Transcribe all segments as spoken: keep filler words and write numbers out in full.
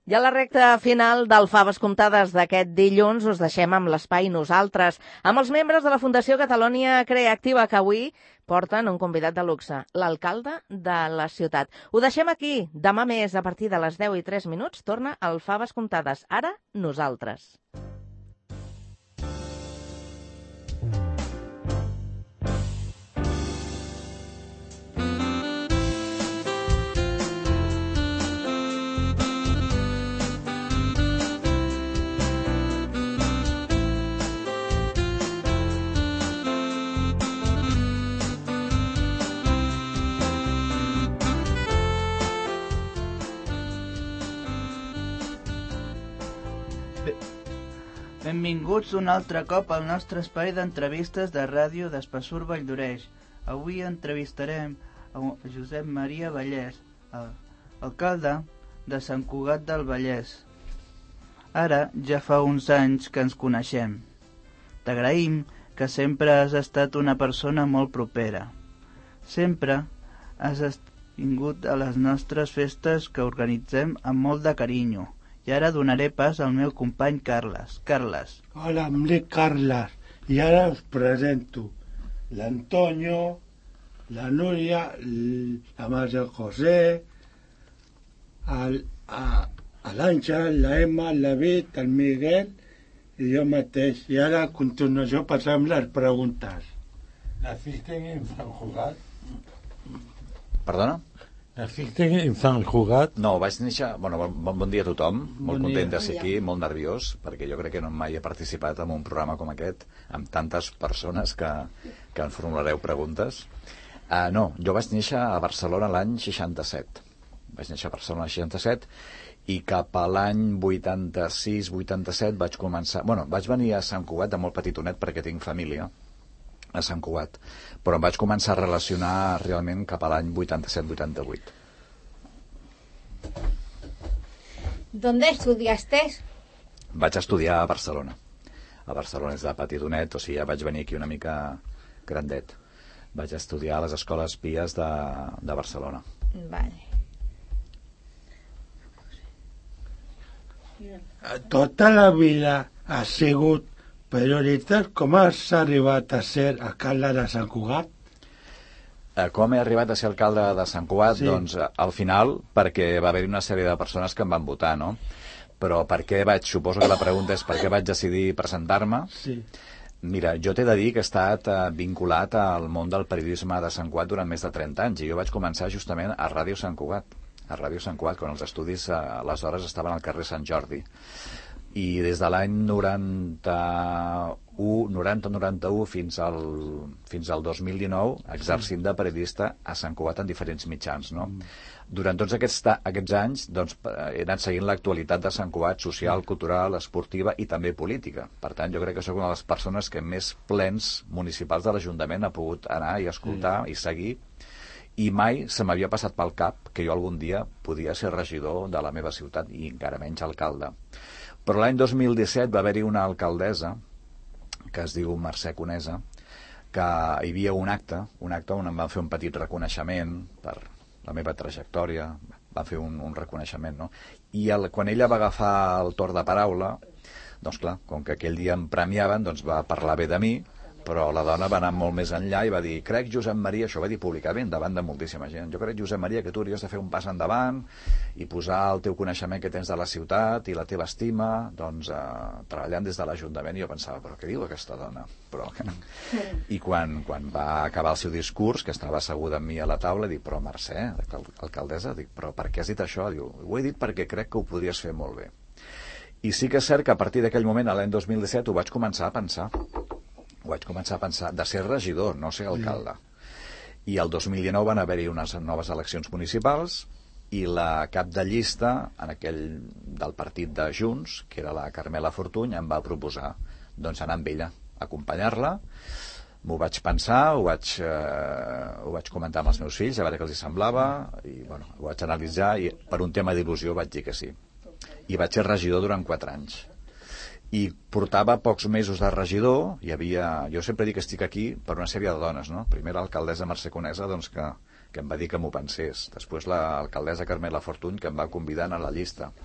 I a la recta final del Faves Comptades d'aquest dilluns us deixem amb l'espai Nosaltres, amb els membres de la Fundació Catalunya Creativa, que avui porten un convidat de luxe, l'alcalde de la ciutat. Ho deixem aquí. Demà més, a partir de les deu i tres minuts, torna el Faves Comptades. Ara, Nosaltres. Benvinguts un altre cop al nostre espai d'entrevistes de ràdio d'Espessur Valldoreix. Avui entrevistarem a Josep Maria Vallès, alcalde de Sant Cugat del Vallès. Ara ja fa uns anys que ens coneixem. T'agraïm que sempre has estat una persona molt propera. Sempre has vingut a les nostres festes que organitzem amb molt de carinyo. I ara donaré pas al meu company Carles. Carles. Hola, em dic Carles. I ara us presento l'Antonio, la Núria, la Maria José, l'Àngel, la Emma, el David, el Miguel i jo mateix. I ara a continuació passem les preguntes. ¿Naciste en Sant Cugat? Perdona? ¿Naciste en Sant Cugat? No, vaig néixer... Bueno, bon, bon dia a tothom. Molt Bon content dia. de ser aquí, molt nerviós, perquè jo crec que no mai he participat en un programa com aquest, amb tantes persones que, que em formulareu preguntes. Uh, no, jo vaig néixer a Barcelona l'any seixanta-set. Vaig néixer a Barcelona l'any seixanta-set i cap a l'any vuitanta-sis vuitanta-set vaig començar... Bueno, vaig venir a Sant Cugat de molt petitonet perquè tinc família a Sant Cugat, però em vaig començar a relacionar realment cap a l'any vuitanta-set vuitanta-vuit. ¿Dónde estudiaste? Vaig estudiar a Barcelona. A Barcelona és de petitonet, o sigui, ja vaig venir aquí una mica grandet. Vaig estudiar a les escoles pies de, de Barcelona. Vale. Tota la vida ha sigut prioritat. Com has arribat a ser alcalde de Sant Cugat? Eh, com he arribat a ser alcalde de Sant Cugat? Sí. Doncs eh, al final perquè va haver-hi una sèrie de persones que em van votar, no? Però per què vaig, suposo que la pregunta és per què vaig decidir presentar-me? Sí. Mira, jo t'he de dir que he estat eh, vinculat al món del periodisme de Sant Cugat durant més de trenta anys i jo vaig començar justament a Ràdio Sant Cugat, a Ràdio Sant Cugat, quan els estudis eh, aleshores estaven al carrer Sant Jordi. I des de l'any noranta-u, noranta noranta-u fins al, fins al dos mil dinou exercint de periodista a Sant Cugat en diferents mitjans, no? Mm. Durant tots aquests, aquests anys doncs, he anat seguint l'actualitat de Sant Cugat, social, cultural, esportiva i també política. Per tant, jo crec que sóc una de les persones que més plens municipals de l'Ajuntament ha pogut anar i escoltar mm. i seguir, i mai se m'havia passat pel cap que jo algun dia podia ser regidor de la meva ciutat i encara menys alcalde. Però l'any dos mil disset va haver-hi una alcaldessa que es diu Mercè Conesa, que hi havia un acte, un acte on em van fer un petit reconeixement per la meva trajectòria, va fer un, un reconeixement, no? I el, quan ella va agafar el torn de paraula, doncs clar, com que aquell dia em premiaven, doncs va parlar bé de mi, però la dona va anar molt més enllà i va dir, crec, Josep Maria, això va dir públicament davant de moltíssima gent, jo crec, Josep Maria, que tu hauries de fer un pas endavant i posar el teu coneixement que tens de la ciutat i la teva estima, doncs, eh, treballant des de l'Ajuntament. I jo pensava, però què diu aquesta dona? Però... I quan, quan va acabar el seu discurs, que estava asseguda amb mi a la taula, dic, però Mercè, alcaldessa, dic, però per què has dit això? Diu, ho he dit perquè crec que ho podries fer molt bé. I sí que és cert que a partir d'aquell moment, a l'any dos mil disset, ho vaig començar a pensar. Ho vaig començar a pensar, de ser regidor, no ser alcalde. I el dos mil dinou van haver-hi unes noves eleccions municipals i la cap de llista en aquell del partit de Junts, que era la Carmela Fortuny, em va proposar doncs, anar amb ella, acompanyar-la. M'ho vaig pensar, ho vaig, eh, ho vaig comentar amb els meus fills, a veure què els hi semblava, i bueno, ho vaig analitzar i per un tema d'il·lusió vaig dir que sí. I vaig ser regidor durant quatre anys. I portava pocs mesos de regidor, hi havia... Jo sempre dic que estic aquí per una sèrie de dones, no? Primer l'alcaldessa Mercè Conesa, doncs, que, que em va dir que m'ho pensés. Després l'alcaldessa Carmela Fortuny, que em va convidar a la llista.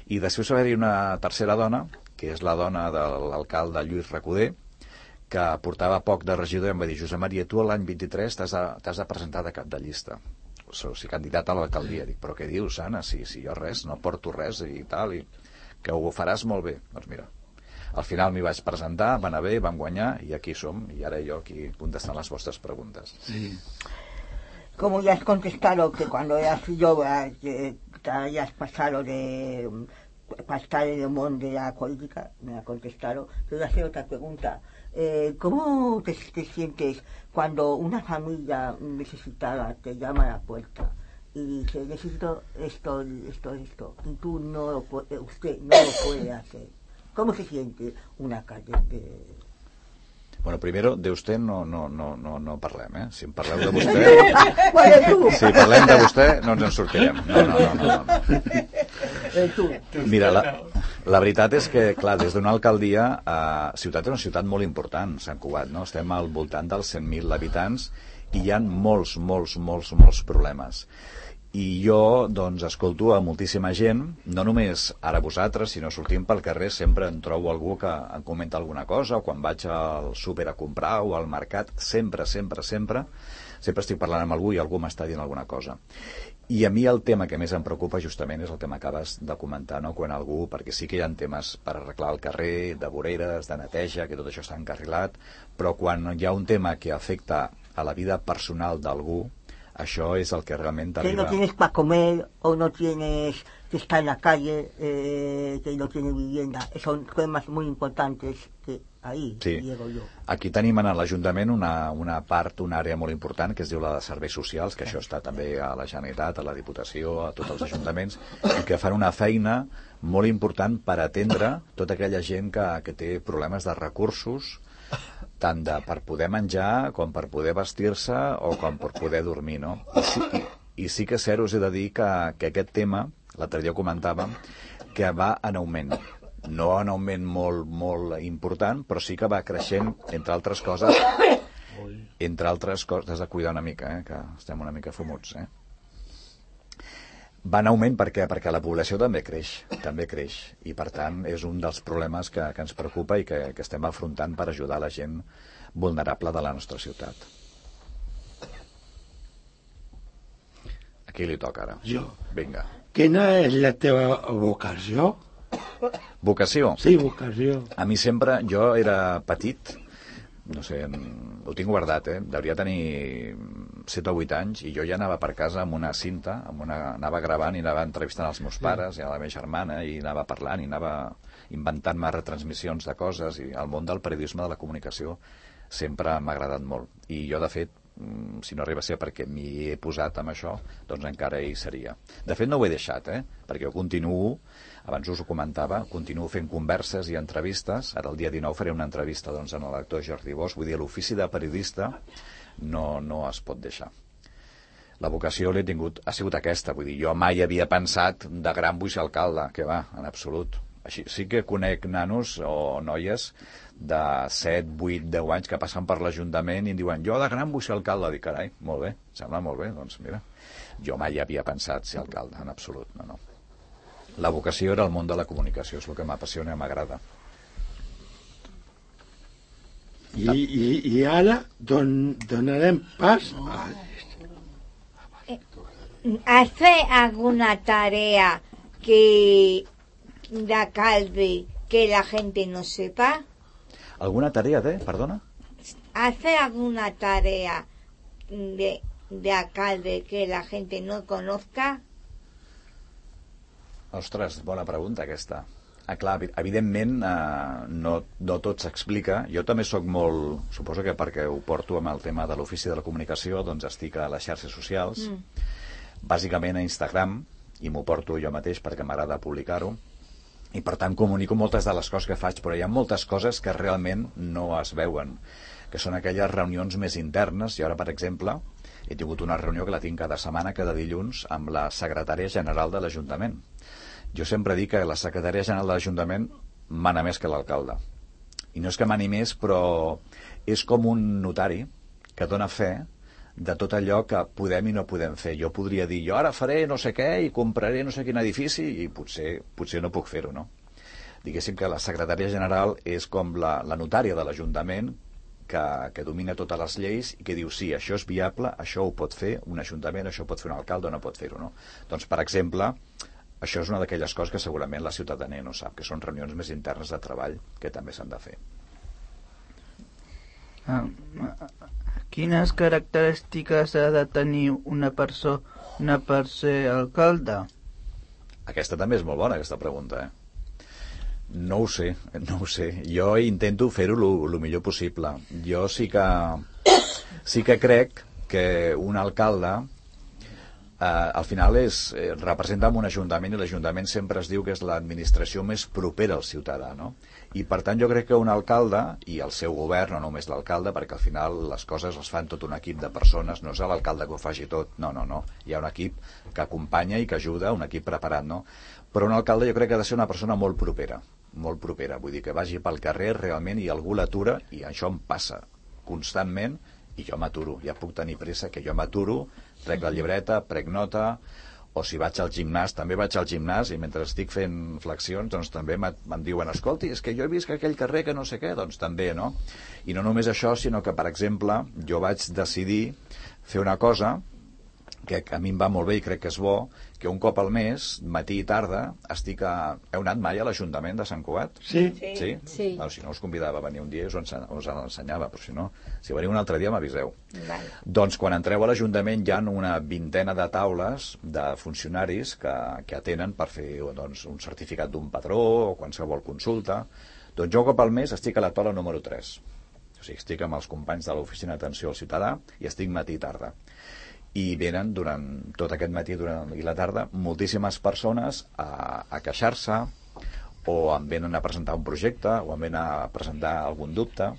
I després va haver-hi una tercera dona, que és la dona de l'alcalde Lluís Recoder, que portava poc de regidor i em va dir: Josep Maria, tu l'any vint-i-tres t'has de, t'has de presentar de cap de llista, o sigui, candidat a l'alcaldia. Dic, però què dius, Anna? Si, si jo res, no porto res i tal, i que ho faràs molt bé. Doncs mira, al final m'hi vaig presentar, va anar bé, vam guanyar i aquí som, i ara jo aquí contestant les vostres preguntes. Sí. Como ya has contestado que cuando eras joven eh, te hayas pasado de para estar en el mundo de la política, me ha contestado, te voy a hacer otra pregunta. Eh, ¿Cómo te, te sientes cuando una familia necesitada te llama a la puerta y dice, necesito esto, esto, esto, y tú no lo puede, usted no lo puede hacer? ¿Cómo se siente una calle de... Bueno, primero, de vostè no, no, no, no, no parlem, eh? Si en parleu de vostè... Si parlem de vostè, no ens en sortirem. No, no, no, no, no. Mira, la, la veritat és que, clar, des d'una alcaldia, eh, Ciutat és una ciutat molt important, Sant Cugat, no? Estem al voltant dels cent mil habitants i hi ha molts, molts, molts, molts problemes. I jo, doncs, escolto a moltíssima gent, no només ara vosaltres, sinó sortint pel carrer sempre en trobo algú que em comenta alguna cosa, o quan vaig al súper a comprar o al mercat, sempre, sempre, sempre, sempre estic parlant amb algú i algú m'està dient alguna cosa. I a mi el tema que més em preocupa justament és el que m'acabes de comentar, no? Quan algú, perquè sí que hi ha temes per arreglar el carrer, de voreres, de neteja, que tot això està encarrilat, però quan hi ha un tema que afecta a la vida personal d'algú, això és el que realment que t'arriba... no tienes para comer o no tienes que estar en la calle, eh, que no tienes vivienda. Son temas muy importantes que ahí sí. llego yo. Aquí tenim en l'Ajuntament una, una part, una àrea molt important que es diu la de serveis socials, que això està també a la Generalitat, a la Diputació, a tots els ajuntaments, i que fan una feina molt important per atendre tota aquella gent que, que té problemes de recursos, tant de, per poder menjar com per poder vestir-se o com per poder dormir, no? I sí, i, i sí que cert us he de dir que, que aquest tema, l'altre dia comentàvem, que va en augment. No en augment molt, molt important, però sí que va creixent, entre altres coses, entre altres coses, has de cuidar una mica, eh, que estem una mica fumuts, eh? Va en augment perquè, perquè la població també creix, també creix, i per tant és un dels problemes que, que ens preocupa i que, que estem afrontant per ajudar la gent vulnerable de la nostra ciutat. A qui li toca ara? Jo. Vinga. Quina és la teva vocació? Vocació? Sí, vocació. A mi sempre, jo era petit, no sé, ho tinc guardat, eh? Devia tenir set o vuit anys i jo ja anava per casa amb una cinta, amb una, anava gravant i anava entrevistant els meus pares i a la meva germana i anava parlant i anava inventant-me retransmissions de coses, i el món del periodisme, de la comunicació, sempre m'ha agradat molt. I jo, de fet, si no arriba a ser perquè m'hi he posat amb això, doncs encara hi seria. De fet, no ho he deixat, eh? Perquè jo continuo, abans us ho comentava, continuo fent converses i entrevistes. Ara el dia dinou faré una entrevista doncs, en l'actor Jordi Bosch. Vull dir, l'ofici de periodista no, no es pot deixar. La vocació l'he tingut, ha sigut aquesta, vull dir, jo mai havia pensat de gran vull ser alcalde, que va, en absolut. Així, sí que conec nanos o noies de set, vuit, deu anys que passen per l'Ajuntament i em diuen, jo de gran vull ser alcalde. Dic, carai, molt bé, sembla molt bé, doncs mira, jo mai havia pensat ser alcalde, en absolut, no, no. La vocació era el món de la comunicació, és el que m'apassiona i m'agrada. I, i, i ara don, donarem pas a... ¿Hace alguna tarea que de alcalde que la gente no sepa? ¿Alguna tarea de, perdona? ¿Hace alguna tarea de, de alcalde que la gente no conozca? Ostres, bona pregunta aquesta. Ah, clar, evidentment eh, no, no tot s'explica. Jo també sóc molt... Suposo que perquè ho porto amb el tema de l'ofici de la comunicació, doncs estic a les xarxes socials, mm. bàsicament a Instagram, i m'ho porto jo mateix perquè m'agrada publicar-ho, i per tant comunico moltes de les coses que faig, però hi ha moltes coses que realment no es veuen, que són aquelles reunions més internes. I ara, per exemple, he tingut una reunió que la tinc cada setmana, cada dilluns, amb la secretària general de l'Ajuntament. Jo sempre dic que la secretària general de l'Ajuntament mana més que l'alcalde. I no és que mani més, però és com un notari que dona fe de tot allò que podem i no podem fer. Jo podria dir, jo ara faré no sé què i compraré no sé quin edifici i potser, potser no puc fer-ho, no? Diguéssim que la secretària general és com la, la notària de l'Ajuntament que, que domina totes les lleis i que diu, sí, això és viable, això ho pot fer un ajuntament, això ho pot fer un alcalde o no pot fer-ho, no? Doncs, per exemple, això és una d'aquelles coses que segurament la ciutadania no sap, que són reunions més internes de treball que també s'han de fer. Ah, quines característiques ha de tenir una persona per ser alcalde? Aquesta també és molt bona, aquesta pregunta, eh? No ho sé, no ho sé. Jo intento fer-ho el millor possible. Jo sí que, sí que crec que un alcalde eh, al final és, eh, representa un ajuntament i l'Ajuntament sempre es diu que és l'administració més propera al ciutadà, no? I per tant jo crec que un alcalde i el seu govern, no només l'alcalde, perquè al final les coses les fan tot un equip de persones, no és l'alcalde que ho faci tot, no, no, no. Hi ha un equip que acompanya i que ajuda, un equip preparat, no? Però un alcalde jo crec que ha de ser una persona molt propera, molt propera, vull dir que vagi pel carrer realment i algú l'atura, i això em passa constantment, i jo m'aturo, ja puc tenir pressa que jo m'aturo, trec la llibreta, prec nota, o si vaig al gimnàs, també vaig al gimnàs i mentre estic fent flexions, doncs també em diuen, escolti, és que jo he vist que aquell carrer que no sé què, doncs també, no? I no només això, sinó que, per exemple, jo vaig decidir fer una cosa que a mi em va molt bé i crec que és bo, que un cop al mes, matí i tarda, estic a... Heu anat mai a l'Ajuntament de Sant Cugat? Sí. Sí? Sí. Bueno, si no us convidava a venir un dia i us, ensenya, us l'ensenyava, però si no, si veniu un altre dia m'aviseu. Vale. Doncs quan entreu a l'Ajuntament hi ha una vintena de taules de funcionaris que, que atenen per fer doncs, un certificat d'un patró o qualsevol consulta. Doncs jo un cop al mes estic a la taula número tres. O sigui, estic amb els companys de l'Oficina d'Atenció al Ciutadà i estic matí i tarda. I venen durant tot aquest matí durant, i la tarda moltíssimes persones a, a queixar-se o em venen a presentar un projecte o em venen a presentar algun dubte,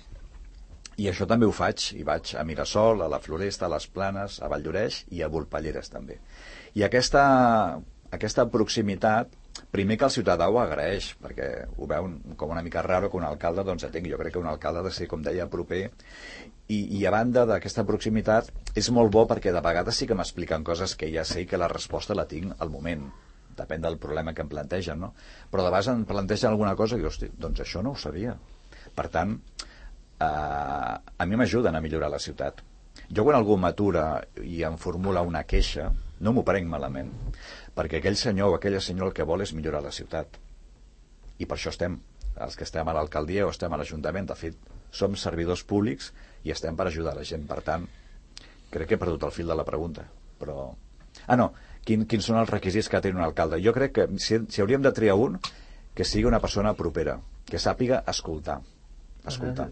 i això també ho faig, i vaig a Mirasol, a la Floresta, a les Planes, a Valldoreix i a Volpelleres també. I aquesta, aquesta proximitat, primer que el ciutadà ho agraeix, perquè ho veu com una mica raro que un alcalde doncs atengui. Jo crec que un alcalde ha de ser, com deia, proper, i, i a banda d'aquesta proximitat és molt bo perquè de vegades sí que m'expliquen coses que ja sé que la resposta la tinc al moment, depèn del problema que em plantegen, no? Però de vegades em plantegen alguna cosa i dic, hosti, doncs això no ho sabia. Per tant, eh, a mi m'ajuden a millorar la ciutat. Jo quan algú m'atura i em formula una queixa, no m'ho prenc malament, perquè aquell senyor o aquella senyora el que vol és millorar la ciutat. I per això estem, els que estem a l'alcaldia o estem a l'Ajuntament, de fet, som servidors públics i estem per ajudar la gent. Per tant, crec que he perdut el fil de la pregunta. Però... Ah, no, Quin, quins són els requisits que ha de tenir un alcalde? Jo crec que si, si hauríem de triar un, que sigui una persona propera, que sàpiga escoltar. Escoltar.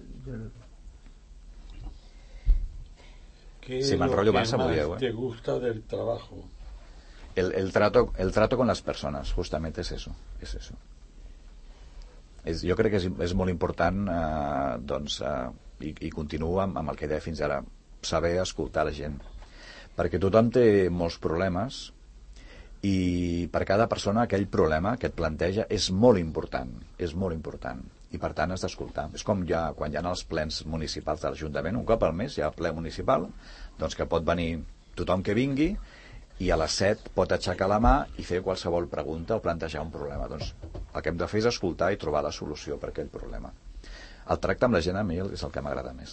Si m'enrotllo massa, m'ho dieu, eh? ¿Qué te gusta del trabajo? El, el, trato, el trato con las personas, justamente es eso. Es eso. És, jo crec que és, és molt important, eh, doncs, eh, i, i continuo amb, amb el que deia fins ara, saber escoltar la gent. Perquè tothom té molts problemes i per cada persona aquell problema que et planteja és molt important, és molt important. I per tant has d'escoltar. És com ja, quan hi ha els plens municipals de l'Ajuntament, un cop al mes hi ha ple municipal, doncs que pot venir tothom que vingui i a les set pot aixecar la mà i fer qualsevol pregunta o plantejar un problema. Doncs el que hem de fer és escoltar i trobar la solució per aquell problema. El tracte amb la gent a mi és el que m'agrada més.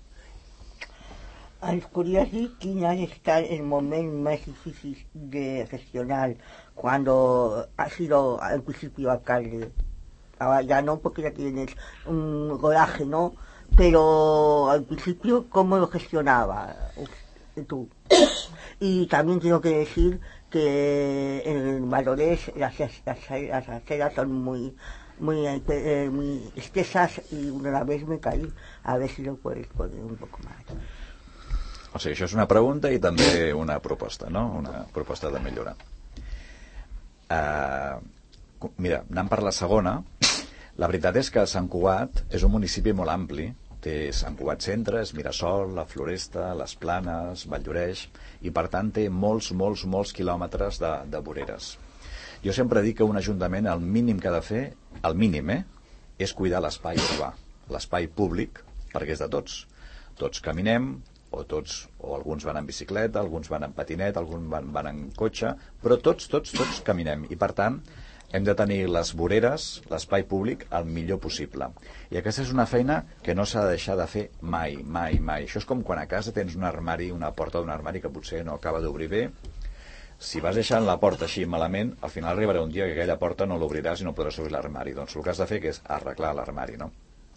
Ens podrías decir quién ha estar el momento más difícil de gestionar cuando ha sido al principio alcalde? Ahora ya no, porque ya tienes un coraje, ¿no? Pero al principio, ¿cómo lo gestionaba tú? Y también tengo que decir que en Valores las, las, las aceras son muy, muy, eh, muy espesas y una vez me caí. A ver si lo puedes poner un poco más. O sigui, això és una pregunta i també una proposta, no? Una proposta de millorar. Uh, mira, anant per la segona, la veritat és que Sant Cugat és un municipi molt ampli. Té Sant Cugat Centre, és Mirasol, la Floresta, les Planes, Valldoreix, i per tant té molts, molts, molts quilòmetres de, de voreres. Jo sempre dic que un ajuntament el mínim que ha de fer, el mínim, eh, és cuidar l'espai urbà, l'espai públic, perquè és de tots. Tots caminem, o tots, o alguns van en bicicleta, alguns van en patinet, alguns van, van en cotxe, però tots, tots, tots caminem. I per tant, hem de tenir les voreres, l'espai públic, el millor possible. I aquesta és una feina que no s'ha de deixar de fer mai, mai, mai. Això és com quan a casa tens un armari, una porta d'un armari que potser no acaba d'obrir bé. Si vas deixant la porta així malament, al final arribarà un dia que aquella porta no l'obriràs i no podràs obrir l'armari. Doncs el que has de fer que és arreglar l'armari, no?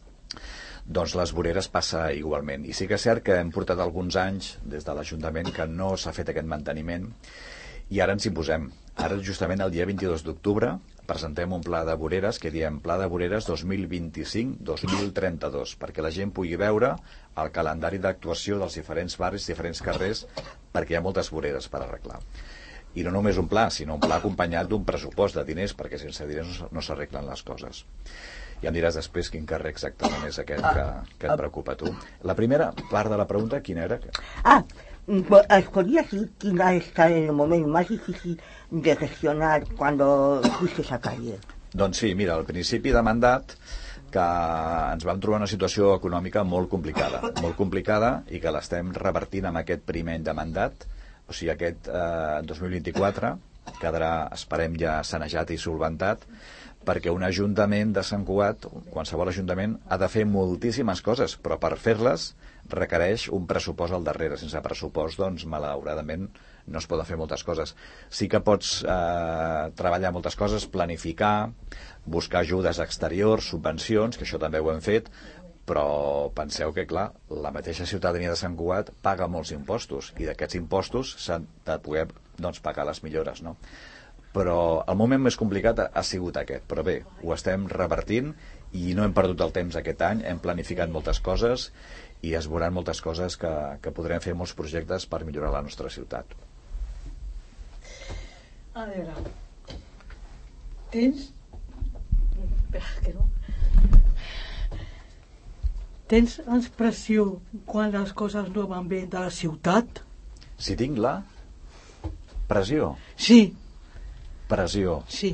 Doncs les voreres passa igualment. I sí que és cert que hem portat alguns anys des de l'Ajuntament que no s'ha fet aquest manteniment i ara ens hi posem. Ara, justament el dia vint-i-dos d'octubre, presentem un pla de voreres que diem Pla de Voreres dos mil vint-i-cinc dos mil trenta-dos, perquè la gent pugui veure el calendari d'actuació dels diferents barris, diferents carrers, perquè hi ha moltes voreres per arreglar. I no només un pla, sinó un pla acompanyat d'un pressupost de diners, perquè sense diners no s'arreglen les coses. Ja em diràs després quin carrer exactament és aquest que, que et preocupa a tu. La primera part de la pregunta, quina era? Ah, ¿os podría decir quién ha estado en el momento más difícil de gestionar cuando fuiste a calle? Doncs sí, mira, al principi de mandat que ens vam trobar una situació econòmica molt complicada, molt complicada i que l'estem revertint amb aquest primer any de mandat, o sigui, aquest eh, dos mil vint-i-quatre quedarà, esperem, ja sanejat i solventat, perquè un ajuntament de Sant Cugat, qualsevol ajuntament, ha de fer moltíssimes coses, però per fer-les requereix un pressupost al darrere. Sense pressupost, doncs, malauradament, no es poden fer moltes coses. Sí que pots eh, treballar moltes coses, planificar, buscar ajudes exteriors, subvencions, que això també ho hem fet, però penseu que, clar, la mateixa ciutadania de Sant Cugat paga molts impostos, i d'aquests impostos s'han de poder, doncs, pagar les millores, no? Però el moment més complicat ha, ha sigut aquest. Però bé, ho estem revertint i no hem perdut el temps aquest any, hem planificat moltes coses i es veuran moltes coses que, que podrem fer molts projectes per millorar la nostra ciutat. A veure, tens... Espera, que no... Tens expressió quan les coses no van bé de la ciutat? Si tinc la pressió? Sí. Pressió. Sí.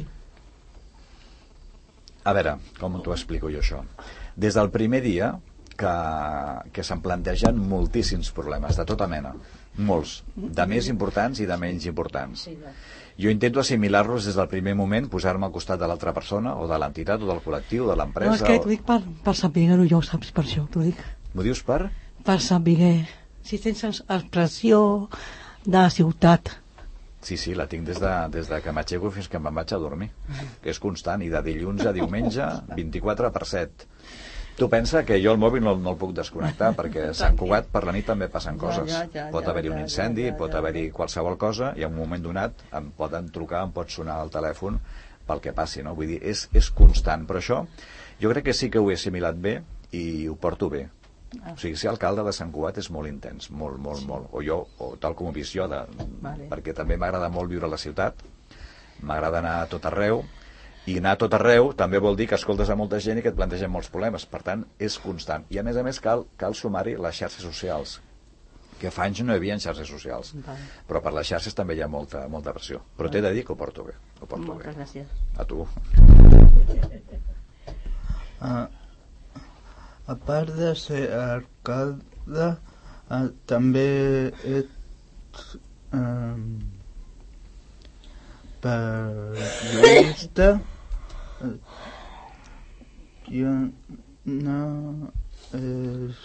A veure, com t'ho explico jo això? Des del primer dia que, que se'm plantegen moltíssims problemes, de tota mena, molts, de més importants i de menys importants. Jo intento assimilar-los des del primer moment, posar-me al costat de l'altra persona, o de l'entitat, o del col·lectiu, o de l'empresa... No, és que o... t'ho dic per, per saber-ho, jo ho saps, per això t'ho dic. M'ho dius per? Per saber si tens expressió de la ciutat. Sí, sí, la tinc des de, des de que m'aixeco fins que me'n vaig a dormir, que és constant, i de dilluns a diumenge, vint-i-quatre per set. Tu pensa que jo el mòbil no, no el puc desconnectar, perquè a Sant Cugat per la nit també passen coses. Ja, ja, ja, pot haver-hi un incendi, ja, ja, ja, pot haver-hi qualsevol cosa, i en un moment donat em poden trucar, em pot sonar el telèfon pel que passi, no? Vull dir, és, és constant, però això jo crec que sí que ho he assimilat bé i ho porto bé. O sigui, ser alcalde de Sant Cugat és molt intens, molt, molt, molt. O jo, o tal com ho he vist jo, de, Vale. perquè també m'agrada molt viure a la ciutat, m'agrada anar a tot arreu, i anar a tot arreu també vol dir que escoltes a molta gent i que et plantegen molts problemes. Per tant, és constant. I a més a més cal, cal sumar-hi les xarxes socials, que fa anys no hi havia xarxes socials. Vale. Però per les xarxes també hi ha molta, molta pressió. Però t'he de dir que ho porto bé. Ho porto Moltes bé. gràcies. A tu. Uh, a part de ser alcalde, uh, també ets um, periodista. Uh, jo no és...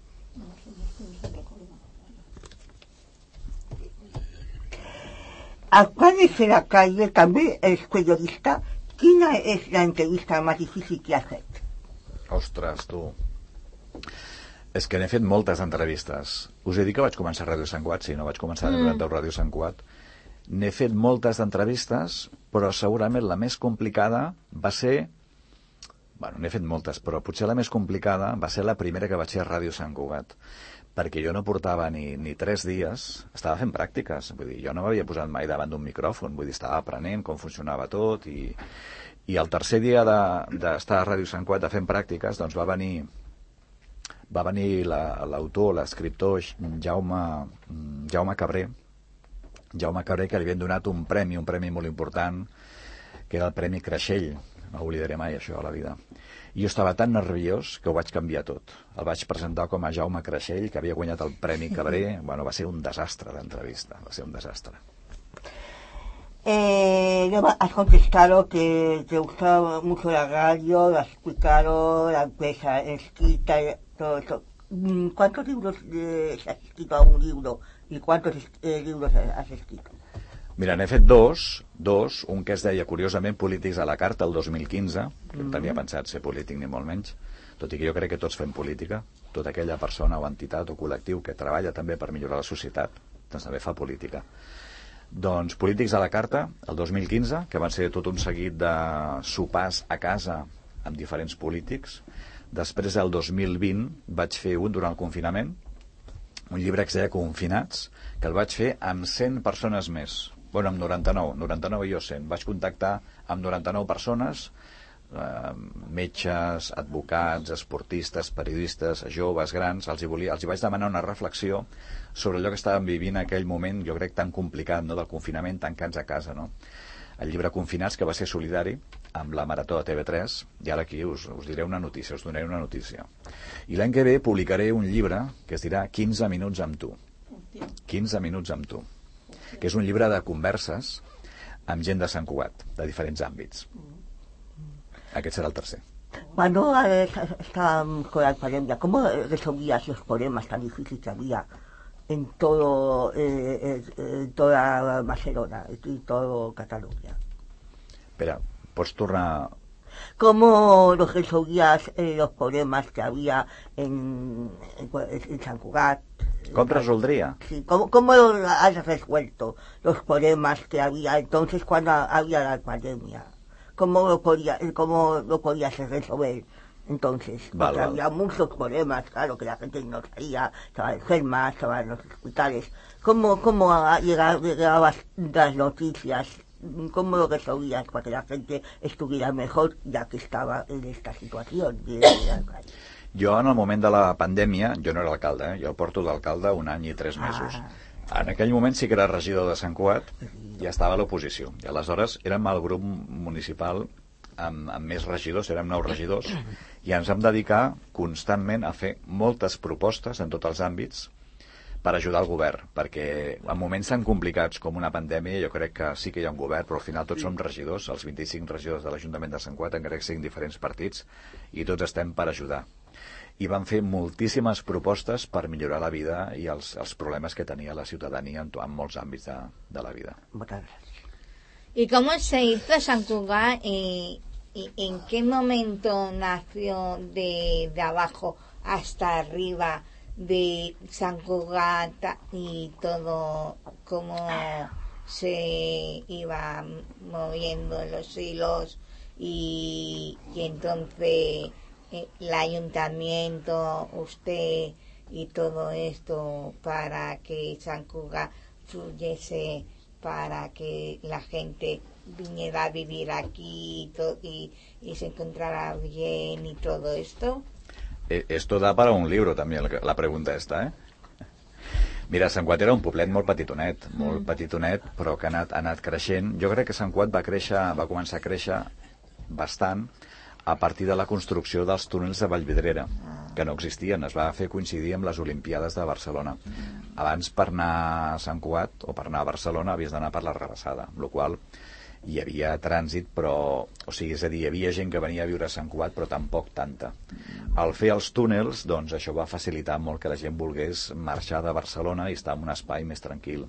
Aparte de la calle, també és periodista. Quina és la entrevista més difícil que has fet? Ostres, tu. És que n'he fet moltes entrevistes. Us he dit que vaig començar a Ràdio Sant Cugat, sí, no vaig començar a mm. Ràdio Sant Cugat. N'he fet moltes entrevistes, però segurament la més complicada va ser... Bueno, n'he fet moltes, però potser la més complicada va ser la primera que vaig fer a Ràdio Sant Cugat, perquè jo no portava ni, ni tres dies, estava fent pràctiques, vull dir, jo no m'havia posat mai davant d'un micròfon, vull dir, estava aprenent com funcionava tot, i, i el tercer dia d'estar de, a Ràdio Sant Cugat fent pràctiques, doncs va venir va venir l'autor, la, l'escriptor Jaume, Jaume Cabré, Jaume Cabré, que li havien donat un premi, un premi molt important, que era el Premi Creixell, no oblidaré mai això a la vida. I jo estava tan nerviós que ho vaig canviar tot. El vaig presentar com a Jaume Creixell, que havia guanyat el Premi Cabré. Bueno, va ser un desastre d'entrevista, va ser un desastre. Eh, has contestado que te gustaba mucho la radio, lo has explicado, la empresa escrita, todo eso. ¿Cuántos libros eh, has escrito a un libro y cuántos eh, libros has escrito? Mira, n'he fet dos, dos, un que es deia, curiosament, Polítics a la carta, el dos mil quinze, que no tenia pensat ser polític ni molt menys, tot i que jo crec que tots fem política, tota aquella persona o entitat o col·lectiu que treballa també per millorar la societat, doncs també fa política. Doncs Polítics a la carta, el dos mil quinze, que van ser tot un seguit de sopars a casa amb diferents polítics. Després, el dos mil vint, vaig fer un durant el confinament, un llibre que es deia Confinats, que el vaig fer amb cent persones més. Bueno, amb noranta-nou, noranta-nou i jo cent. Vaig contactar amb noranta-nou persones, eh, metges, advocats, esportistes, periodistes, joves, grans. Els hi, volia, els hi vaig demanar una reflexió sobre allò que estàvem vivint en aquell moment, jo crec, tan complicat, no?, del confinament, tancats a casa, no? El llibre Confinats, que va ser solidari amb la Marató de T V tres, i ara aquí us, us diré una notícia, us donaré una notícia. I l'any que ve publicaré un llibre que es dirà quinze minuts amb tu. quinze minuts amb tu. Que és un llibre de converses amb gent de Sant Cugat, de diferents àmbits. Aquest serà el tercer. Cuando estábamos con la pandemia, ¿cómo resolvías los problemas tan difíciles que había en todo, eh, en toda Barcelona y todo Cataluña? Espera, pots tornar... ¿Cómo los resolvías eh, los problemas que había en, en, en Sant Cugat? Com resoldria? Sí, ¿cómo, ¿cómo has resuelto los problemas que había entonces cuando había la pandemia? ¿Cómo lo, podía, cómo lo podías resolver entonces? Porque vale, había vale. muchos problemas, claro, que la gente no sabía, estaba enferma, estaba en los hospitales. ¿Cómo, cómo llegabas las noticias? ¿Cómo lo resolvías para que la gente estuviera mejor ya que estaba en esta situación? Jo, en el moment de la pandèmia, jo no era alcalde, eh? Jo porto d'alcalde un any i tres mesos. Ah. En aquell moment sí que era regidor de Sant Cugat i estava a l'oposició. I aleshores érem el grup municipal amb, amb més regidors, érem nou regidors, i ens vam dedicar constantment a fer moltes propostes en tots els àmbits per ajudar el govern, perquè en moments tan complicats com una pandèmia jo crec que sí que hi ha un govern, però al final tots som regidors, els vint-i-cinc regidors de l'Ajuntament de Sant Cugat, encara que siguin diferents partits, i tots estem per ajudar. I van fer moltíssimes propostes per millorar la vida i els, els problemes que tenia la ciutadania en, en molts àmbits de, de la vida. Moltes gràcies. ¿Y cómo se hizo San Cugat y, y en qué momento nació de, de abajo hasta arriba de San Cugat y todo, cómo se iba moviendo los hilos y, y entonces el ayuntamiento, usted y todo esto para que San Cugat fluyese, para que la gente viniera a vivir aquí y, to- y, y se encontrara bien y todo esto? Eh, esto da para un libro també, la, la pregunta esta, eh? Mira, Sant Cugat era un poblet molt petitonet, molt petitonet, però que ha anat, ha anat creixent. Jo crec que Sant Cugat va créixer, va començar a créixer bastant a partir de la construcció dels túnels de Vallvidrera, que no existien, es va fer coincidir amb les Olimpiades de Barcelona. Abans, per anar a Sant Cugat o per anar a Barcelona havies d'anar per la Rabassada, amb la qual hi havia trànsit, però, o sigui, és a dir, hi havia gent que venia a viure a Sant Cugat, però tampoc tanta. Al fer els túnels, doncs això va facilitar molt que la gent volgués marxar de Barcelona i estar en un espai més tranquil.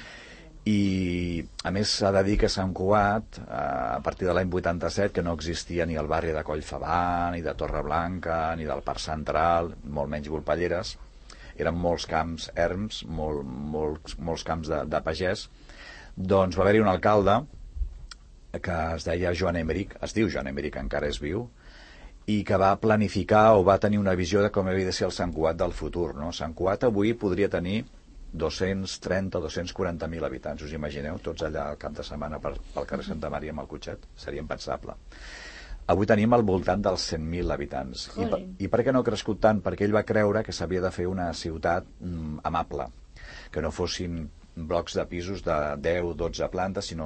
I a més s'ha de dir que Sant Cugat, a partir de l'any vuitanta-set, que no existia ni el barri de Collfabà, ni de Torreblanca, ni del Parc Central, molt menys Volpelleres, eren molts camps erms, molt, molts, molts camps de, de pagès, doncs va haver-hi un alcalde que es deia Joan Emeric, es diu Joan Emeric, encara és viu, i que va planificar o va tenir una visió de com havia de ser el Sant Cugat del futur, no? Sant Cugat avui podria tenir dos-cents trenta o dos-cents quaranta mil habitants, us imagineu? Tots allà al cap de setmana per, pel carrer Santa Maria amb el cotxet, seria impensable. Avui tenim al voltant dels cent mil habitants. I, I per què no ha crescut tant? Perquè ell va creure que s'havia de fer una ciutat mm, amable, que no fossin blocs de pisos de deu o dotze plantes, sinó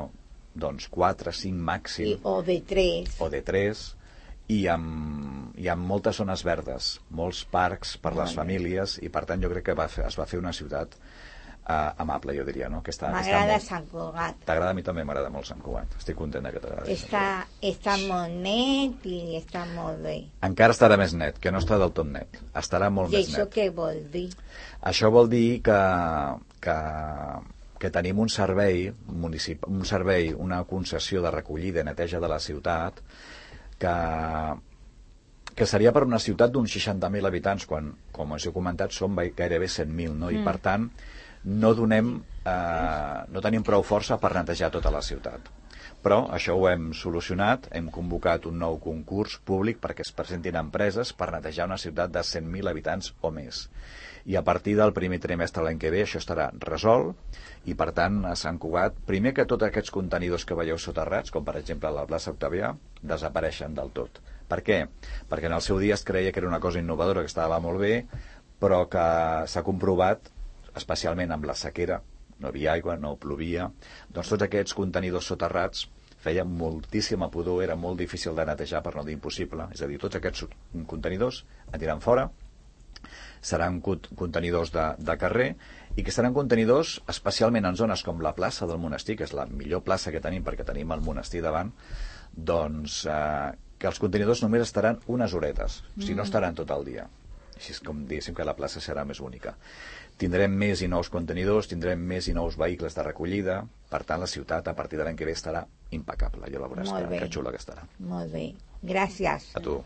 doncs quatre, cinc màxim. I, o de tres. O de tres. I amb, i amb moltes zones verdes, molts parcs per les famílies, i per tant jo crec que va fer, es va fer una ciutat uh, amable, jo diria, no? M'agrada Sant Cugat. T'agrada? A mi també m'agrada molt Sant Cugat. Estic content que t'agradi. Està, està molt net i està molt bé. Encara estarà més net, que no està del tot net. Estarà molt I més net. I això què vol dir? Això vol dir que, que, que tenim un servei, municip, un servei, una concessió de recollida i neteja de la ciutat que, que seria per una ciutat d'uns seixanta mil habitants, quan, com us he comentat, som gairebé cent mil, no? Mm. I per tant no donem, eh, no tenim prou força per netejar tota la ciutat. Però això ho hem solucionat, hem convocat un nou concurs públic perquè es presentin empreses per netejar una ciutat de cent mil habitants o més. I a partir del primer trimestre l'any que ve això estarà resolt, i per tant a Sant Cugat, primer que tots aquests contenidors que veieu soterrats, com per exemple a la plaça Octavià, desapareixen del tot. Per què? Perquè en el seu dia es creia que era una cosa innovadora, que estava molt bé, però que s'ha comprovat, especialment amb la sequera, no hi havia aigua, no plovia, doncs tots aquests contenidors soterrats feien moltíssima pudor, era molt difícil de netejar, per no dir impossible. És a dir, tots aquests contenidors aniran fora, seran contenidors de, de carrer, i que seran contenidors especialment en zones com la plaça del monestir, que és la millor plaça que tenim perquè tenim el monestir davant, doncs eh, que els contenidors només estaran unes horetes, mm. si no estaran tot el dia. Així és com diguéssim que la plaça serà més única. Tindrem més i nous contenidors, tindrem més i nous vehicles de recollida, per tant la ciutat a partir de l'any que ve estarà impecable. Ja la veuràs que, que xula que estarà. Molt bé, gràcies. A tu.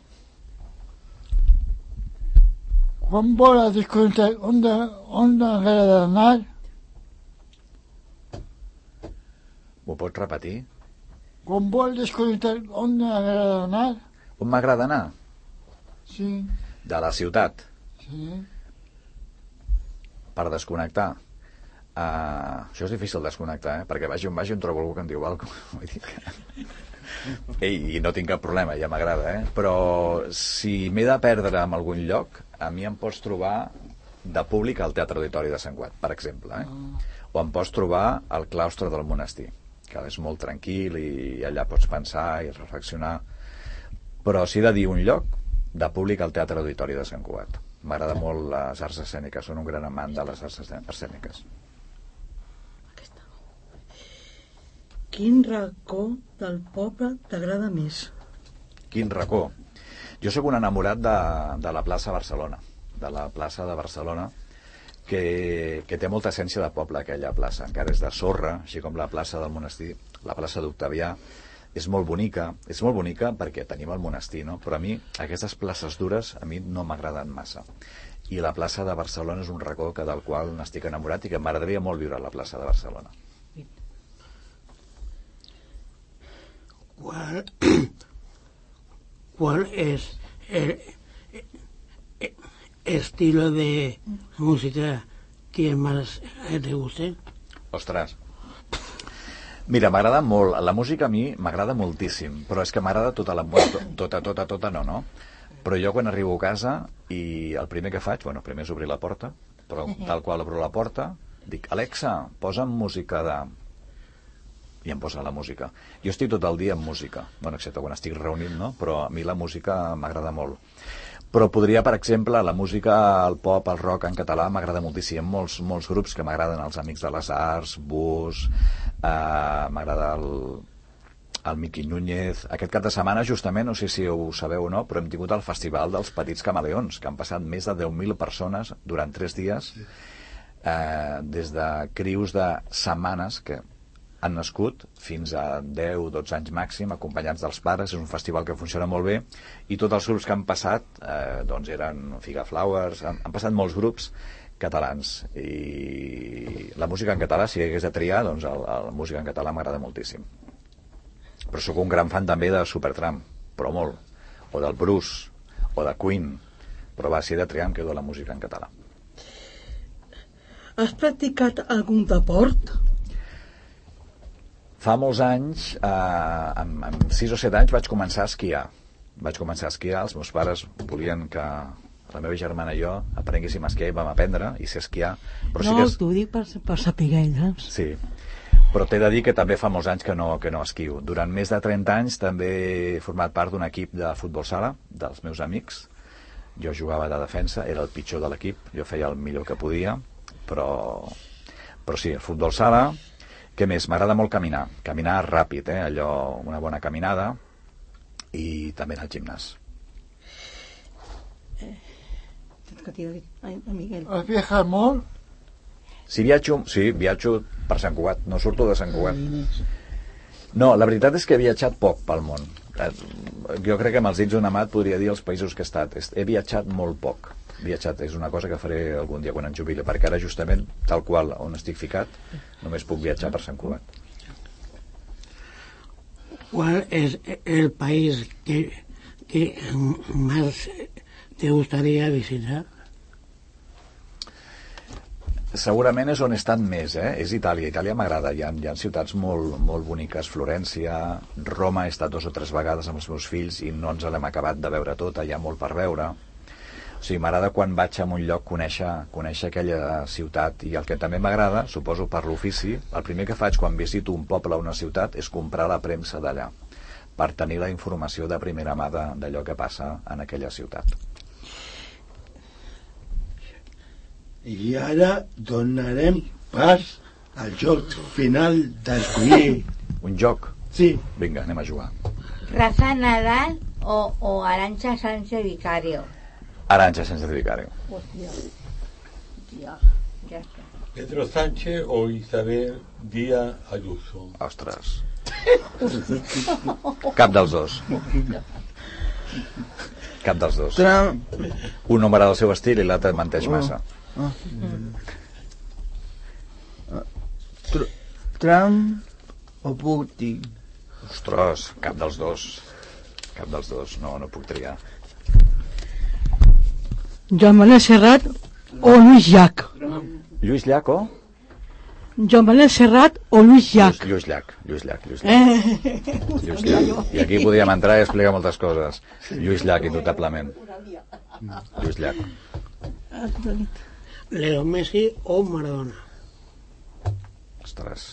Quan vol a discoteca, on, de, on t'agrada anar? M'ho pots repetir? Quan vol a discoteca, on t'agrada anar? On m'agrada anar? Sí. De la ciutat? Sí. Per desconnectar? Uh, això és difícil desconnectar, eh? Perquè vagi on vagi on trobo algú que em diu alguna cosa. Vull dir que... Ei, i no tinc cap problema, ja m'agrada, eh? Però si m'he de perdre en algun lloc, a mi em pots trobar de públic al Teatre Auditori de Sant Cugat, per exemple, eh? O em pots trobar al claustre del monestir, que és molt tranquil i allà pots pensar i reflexionar. Però si he de dir un lloc, de públic al Teatre Auditori de Sant Cugat. M'agrada molt les arts escèniques, són un gran amant de les arts escèniques. Quin racó del poble t'agrada més? Quin racó? Jo sóc un enamorat de, de la plaça Barcelona, de la plaça de Barcelona, que, que té molta essència de poble, aquella plaça. Encara és de sorra, així com la plaça del monestir, la plaça d'Octavià. És molt bonica, és molt bonica perquè tenim el monestir, no? Però a mi, aquestes places dures, a mi no m'agraden massa. I la plaça de Barcelona és un racó que, del qual n'estic enamorat i que m'agradaria molt viure a la plaça de Barcelona. ¿Cuál, cuál es el, el estilo de música que más te gusta? Ostres, mira, m'agrada molt, la música a mi m'agrada moltíssim, però és que m'agrada tota la música, tota, tota, tota no, no? Però jo quan arribo a casa i el primer que faig, bueno, primer és obrir la porta, però tal qual obro la porta, dic, Alexa, posa'm música de... i em posa la música. Jo estic tot el dia amb música, bueno, excepte quan estic reunit, no? Però a mi la música m'agrada molt. Però podria, per exemple, la música, el pop, el rock en català m'agrada moltíssim. Hi ha molts, molts grups que m'agraden, els Amics de les Arts, Bus, eh, m'agrada el, el Miqui Núñez. Aquest cap de setmana, justament, no sé si ho sabeu o no, però hem tingut el Festival dels Petits Camaleons, que han passat més de deu mil persones durant tres dies, eh, des de crius de setmanes que han nascut fins a deu dotze anys màxim, acompanyats dels pares. És un festival que funciona molt bé i tots els grups que han passat eh, doncs eren Figaflowers, han, han passat molts grups catalans i la música en català, si hagués de triar, doncs el, el música en català m'agrada moltíssim. Però sóc un gran fan també de Supertramp, però molt, o del Bruce o de Queen, però va, si he de triar em quedo la música en català. Has practicat algun deport? Fa molts anys, eh, amb, amb sis o set anys, vaig començar a esquiar. Vaig començar a esquiar, els meus pares volien que la meva germana i jo aprenguéssim a esquiar i vam aprendre i sé esquiar. Però no, sí que és... t'ho dic per, per saber elles. Sí, però t'he de dir que també fa molts anys que no, que no esquiu. Durant més de trenta anys també he format part d'un equip de futbol sala, dels meus amics. Jo jugava de defensa, era el pitjor de l'equip, jo feia el millor que podia, però, però sí, el futbol sala. Què més? M'agrada molt caminar, caminar ràpid, eh? Allò, una bona caminada, i també anar al gimnàs. Ai, Miguel. Has viajat molt? Si viatjo, sí, viatjo per Sant Cugat, no surto de Sant Cugat. No, la veritat és que he viatjat poc pel món. Jo crec que amb els dits d'una mà et podria dir els països que he estat. He viatjat molt poc. Viatjat és una cosa que faré algun dia quan em jubili, perquè ara justament, tal qual on estic ficat, només puc viatjar per Sant Cugat. ¿Cuál es el país que, que más te gustaría visitar? Segurament és on he estat més, eh? És Itàlia. Itàlia m'agrada. Hi ha, hi ha ciutats molt, molt boniques. Florència, Roma, he estat dos o tres vegades amb els meus fills i no ens l'hem acabat de veure tota, hi ha molt per veure. O sigui, m'agrada quan vaig a un lloc conèixer, conèixer aquella ciutat. I el que també m'agrada, suposo per l'ofici, el primer que faig quan visito un poble o una ciutat és comprar la premsa d'allà, per tenir la informació de primera mà d'allò que passa en aquella ciutat. I ara donarem pas al joc final d'escollir. Un joc? Sí. Vinga, anem a jugar. Rafa Nadal o, o Arantxa Sánchez Vicario. Arantxa Sánchez Vicario. Hostia. Hostia. Ya está. Pedro Sánchez o Isabel Díaz Ayuso. Ostres. Cap dels dos. Cap dels dos. Trump. Un no m'agrada el seu estil i l'altre et menteix massa. Oh. Mm. Tr Trump o Putin? Ostres, cap dels dos. Cap dels dos, no, no puc triar. Joan Manuel Serrat o Lluís Llach? Lluís Llach o? Joan Manuel Serrat o Lluís Llach? Lluís Llach, Lluís Llach, Lluís Llach. Lluís Llach. I aquí podíem entrar i explicar moltes coses. Lluís Llach, indubtablement. Lluís Llach. Leo Messi o Maradona? Ostres.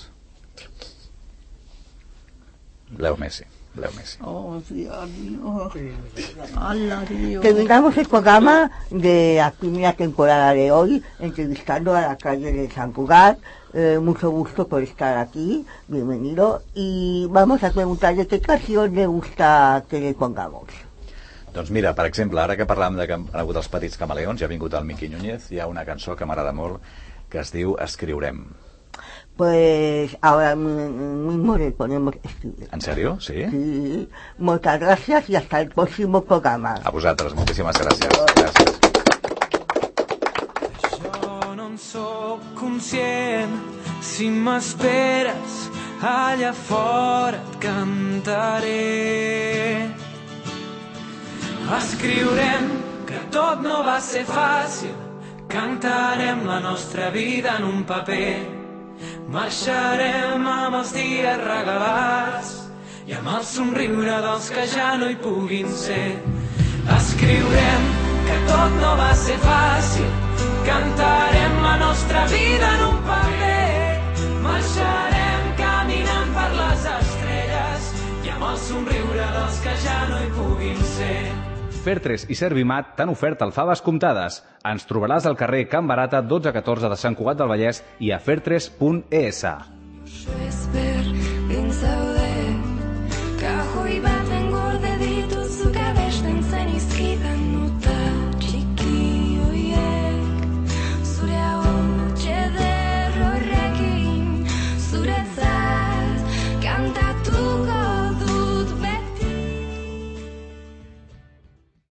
Leo Messi. Leo Messi. Oh, Dios mío. Hola, Dios. Terminamos el programa de la primera temporada de hoy entrevistando a la calle de San Cugat. Eh, mucho gusto por estar aquí, bienvenido. Y vamos a preguntarle qué canción le gusta que le pongamos. Doncs mira, per exemple, ara que parlàvem de que han hagut els petits camaleons, ja ha vingut el Miqui Núñez, hi ha una cançó que m'agrada molt que es diu Escriurem. Pues ahora mismo le ponemos Escriurem. ¿En serio? Sí? Sí. Muchas gracias y hasta el próximo programa. A vosaltres, moltíssimes gràcies. Gràcies. Jo no en soc conscient, si m'esperes allà fora et cantaré. Escriurem que tot no va ser fàcil, cantarem la nostra vida en un paper, marxarem amb els dies regalats i amb el somriure dels que ja no hi puguin ser. Escriurem que tot no va ser fàcil, cantarem la nostra vida en un paper, marxarem caminant per les estrelles i amb el somriure dels que ja no hi puguin ser. Fertres i Servimat t'han ofert alfabes comptades. Ens trobaràs al carrer Can Barata dotze catorze de Sant Cugat del Vallès i a fertres punt es.